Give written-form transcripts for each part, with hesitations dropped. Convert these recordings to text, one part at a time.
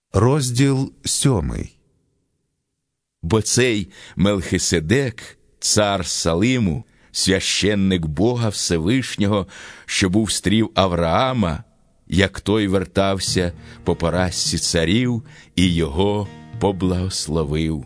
Розділ 7. Бо цей Мелхиседек, цар Салиму, священник Бога Всевишнього, що був стрів Авраама, як той вертався по поразці царів, і його поблагословив.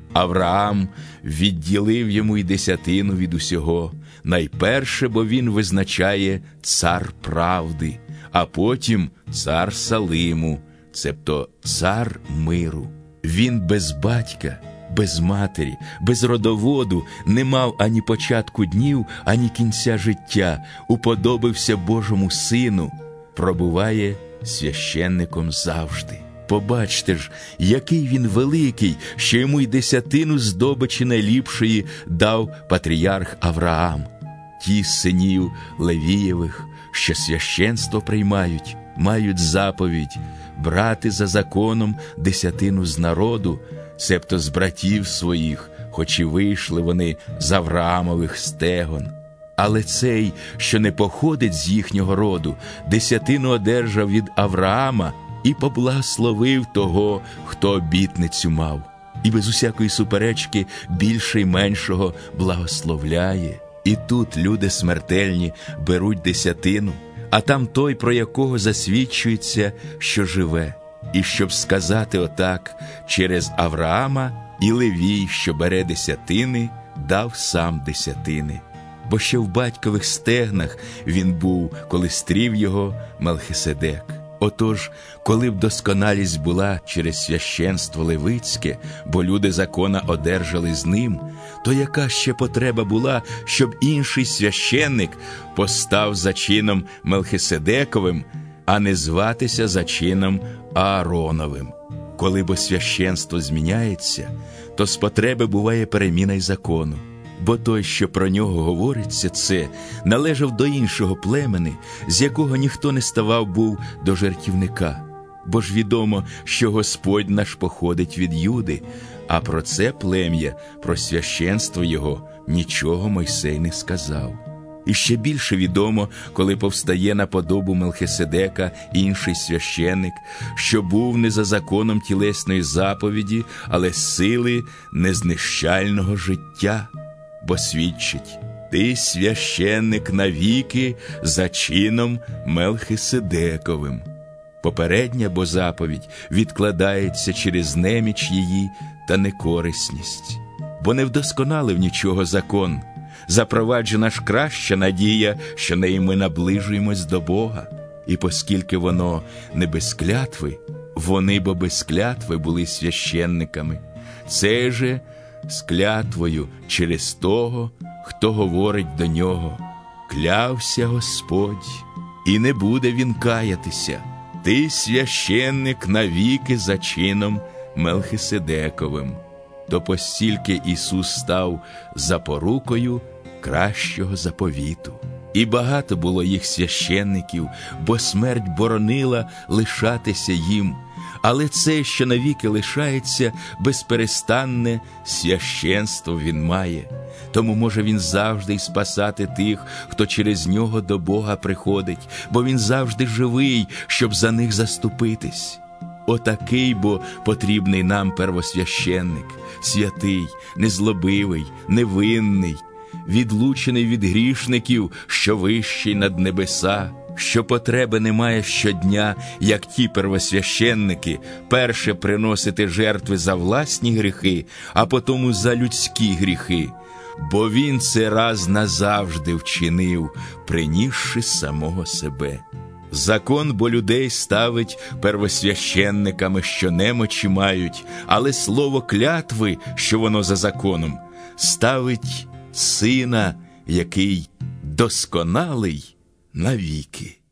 Авраам відділив йому й десятину від усього, найперше, бо він визначає цар правди, а потім цар Салиму, цебто цар миру. Він без батька, без матері, без родоводу не мав ані початку днів, ані кінця життя, уподобився Божому Сину, пробуває священником завжди. Побачте ж, який він великий, що йому й десятину здобичі найліпшої дав патріарх Авраам. Ті з синів Левієвих, що священство приймають, мають заповідь брати за законом десятину з народу, себто з братів своїх, хоч і вийшли вони з Авраамових стегон. Але цей, що не походить з їхнього роду, десятину одержав від Авраама і поблагословив того, хто обітницю мав. І без усякої суперечки більше й меншого благословляє. І тут люди смертельні беруть десятину, а там той, про якого засвідчується, що живе. І щоб сказати отак, через Авраама і Левій, що бере десятини, дав сам десятини. Бо ще в батькових стегнах він був, коли стрів його Мелхиседек. Отож, коли б досконалість була через священство левицьке, бо люди закона одержали з ним, то яка ще потреба була, щоб інший священник постав за чином Мелхиседековим, а не зватися за чином Аароновим? Коли бо священство зміняється, то з потреби буває переміна й закону. Бо той, що про нього говориться, це належав до іншого племени, з якого ніхто не ставав був до жертівника. Бо ж відомо, що Господь наш походить від Юди, а про це плем'я, про священство його, нічого Мойсей не сказав. І ще більше відомо, коли повстає на подобу Мелхиседека інший священник, що був не за законом тілесної заповіді, але сили незнищального життя. Бо свідчить: ти священник навіки за чином Мелхиседековим. Попередня бо заповідь відкладається через неміч її та некорисність. Бо не вдосконалив нічого закон, запроваджена ж краща надія, що нею ми наближуємось до Бога. І поскільки воно не без клятви, вони бо без клятви були священниками. Це же з клятвою через того, хто говорить до нього: клявся Господь, і не буде він каятися. Ти священник навіки за чином Мелхиседековим. То постільки Ісус став запорукою кращого заповіту. І багато було їх священників, бо смерть боронила лишатися їм. Але це, що навіки лишається, безперестанне священство він має. Тому може він завжди й спасати тих, хто через нього до Бога приходить, бо він завжди живий, щоб за них заступитись. Отакий бо потрібний нам первосвященник, святий, незлобивий, невинний, відлучений від грішників, що вищий над небеса, що потреби немає щодня, як ті первосвященники, перше приносити жертви за власні гріхи, а потому за людські гріхи. Бо він це раз назавжди вчинив, принісши самого себе. Закон бо людей ставить первосвященниками, що немочі мають, але слово клятви, що воно за законом, ставить Сина, який досконалий навіки.